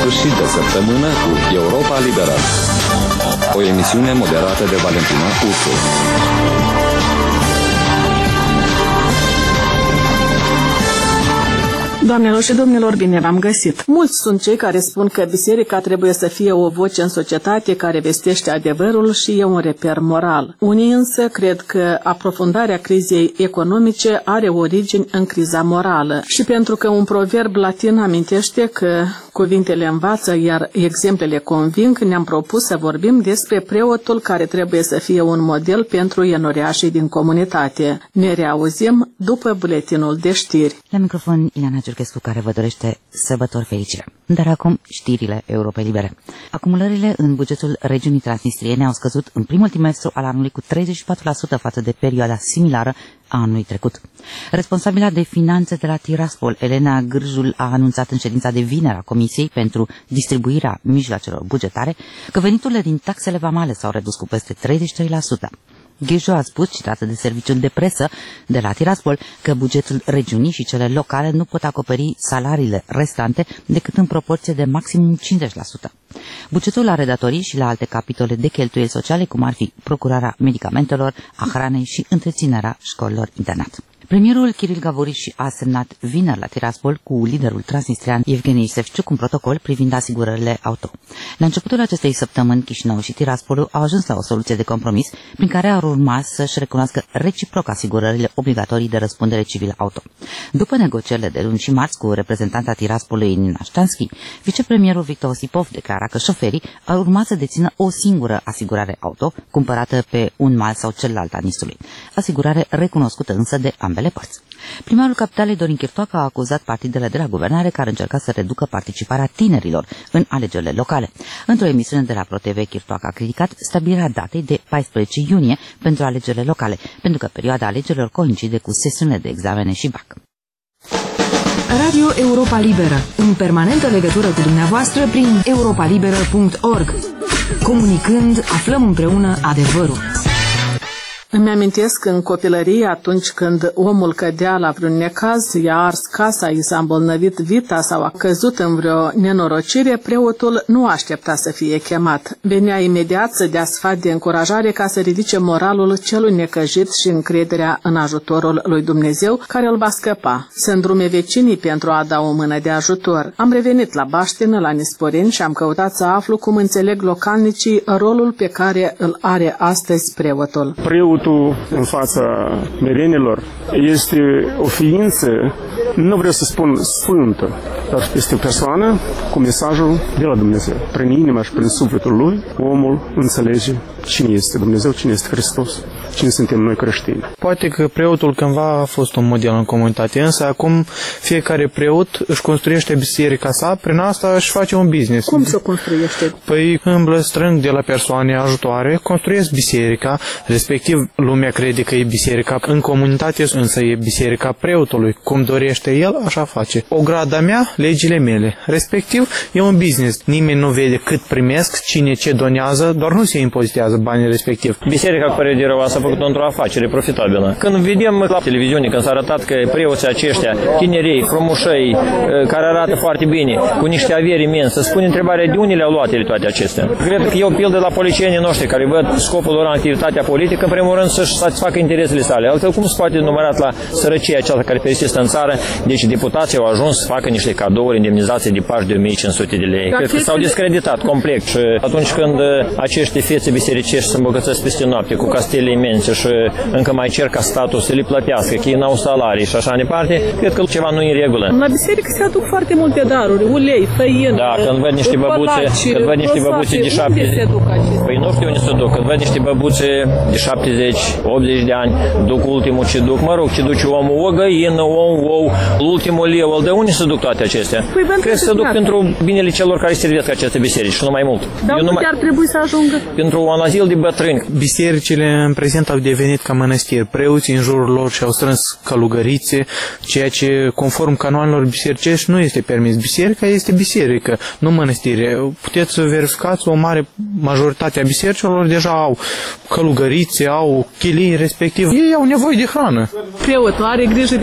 sfârșit de săptămână cu Europa Liberă. O emisiune moderată de Valentina Ursu. Doamnelor și domnilor, bine v-am găsit! Mulți sunt cei care spun că biserica trebuie să fie o voce în societate care vestește adevărul și e un reper moral. Unii însă cred că aprofundarea crizei economice are origini în criza morală și pentru că un proverb latin amintește că cuvintele învață, iar exemplele conving, ne-am propus să vorbim despre preotul care trebuie să fie un model pentru enoriașii din comunitate. Ne reauzim după buletinul de știri. La microfon, Ileana Ciurchescu, care vă dorește sărbători fericire. Dar acum știrile Europei Libere. Acumulările în bugetul regiunii transnistriene au scăzut în primul trimestru al anului cu 34% față de perioada similară a anului trecut. Responsabila de finanțe de la Tiraspol, Elena Gârjul, a anunțat în ședința de vineri a Comisiei pentru distribuirea mijloacelor bugetare că veniturile din taxele vamale s-au redus cu peste 33%. Ghijo a spus, citată de serviciul de presă de la Tiraspol, că bugetul regiunii și cele locale nu pot acoperi salariile restante decât în proporție de maximum 50%. Bugetul are datorii și la alte capitole de cheltuieli sociale, cum ar fi procurarea medicamentelor, a hranei și întreținerea școlilor internat. Premierul Kiril Gavurici a semnat vineri la Tiraspol cu liderul transnistrian Evgeni Sevciuc un protocol privind asigurările auto. La începutul acestei săptămâni, Chișinău și Tiraspolul au ajuns la o soluție de compromis prin care ar urma să-și recunoască reciproc asigurările obligatorii de răspundere civilă auto. După negocierile de luni și marți cu reprezentanta Tiraspolului Nina Ștanski, vicepremierul Victor Osipov declara că șoferii ar urma să dețină o singură asigurare auto, cumpărată pe un mal sau celălalt al nistului. Asigurare recunoscută însă de ambele părți. Primarul capitalei Dorin Chirtoacă a acuzat partidele de la guvernare care încerca să reducă participarea tinerilor în alegerile locale. Într-o emisiune de la ProTV, Chirtoacă a criticat stabilirea datei de 14 iunie pentru alegerile locale, pentru că perioada alegerilor coincide cu sesiunile de examene și BAC. Radio Europa Liberă, în permanentă legătură cu dumneavoastră prin europalibera.org. Comunicând, aflăm împreună adevărul. Îmi amintesc în copilărie, atunci când omul cădea la vreun necaz, i-a ars casa, i s-a îmbolnăvit vita sau a căzut în vreo nenorocire, preotul nu aștepta să fie chemat. Venea imediat să dea sfat de încurajare ca să ridice moralul celui necăjit și încrederea în ajutorul lui Dumnezeu care îl va scăpa, să îndrume vecinii pentru a da o mână de ajutor. Am revenit la Baștină, la Nisporeni și am căutat să aflu cum înțeleg localnicii rolul pe care îl are astăzi preotul. În fața merenilor este o ființă, nu vreau să spun sfântă, dar este o persoană cu mesajul de la Dumnezeu. Prin inima și prin sufletul lui, omul înțelege cine este Dumnezeu, cine este Hristos, cine suntem noi creștini. Poate că preotul cândva a fost un model în comunitate, însă acum fiecare preot își construiește biserica sa, prin asta își face un business. Cum se construiește? Păi îmblă, strâng de la persoane ajutoare, construiesc biserica, respectiv lumea crede că e biserica în comunitate, însă e biserica preotului. Cum dorește el, așa face. O grada mea, legile mele. Respectiv, e un business. Nimeni nu vede cât primesc, cine ce donează, doar nu se impozitează banii respectiv. Biserica cu părere de rău s-a făcut într-o afacere profitabilă. Când vedem la televiziune, când s-a arătat că preoții aceștia, tinerei, frumușăi, care arată foarte bine, cu niște averi imense, să spune întrebarea de unde le-au luat ele toate acestea. Cred că e o pildă la policienii noștri care văd scopul lor în activitatea politică, în primul rând să-și satisfacă interesele sale. Altfel, cum se poate numărat la sărăcia aceasta care persistă în țară? Deci deputații au ajuns să facă niște cadouri, indemnizații de pași de 1500 de lei. Cred că s-au discreditat complet și atunci când acești fețe bisericești se îmbogățesc peste noapte cu castele imense și încă mai cer ca statul să le plătească, că ei n-au salarii și așa departe, cred că ceva nu e în regulă. La biserică se aduc foarte multe daruri, ulei, făină, da, când văd niște băbuțe, de 70, păi nu știu unde se duc, când văd niște băbuțe de 70, 80 de ani, duc ultimul ce duc, mă rog, ce duce omul, o găină, ou, ultimul leu, de unde se duc toate acestea? Păi, cred că se duc pentru binele celor care servesc aceste biserici și nu mai mult. Dar unde ar trebui să ajungă? Pentru un azil de bătrâni. Bisericile în prezent au devenit ca mănăstiri. Preoții în jurul lor și-au strâns călugărițe, ceea ce, conform canoanelor bisericești, nu este permis. Biserica este biserică, nu mănăstire. Puteți să verificați, o mare majoritate a bisericilor deja au călugărițe, au chilii, respectiv. Ei au nevoie de hrană. Preotul are grijă de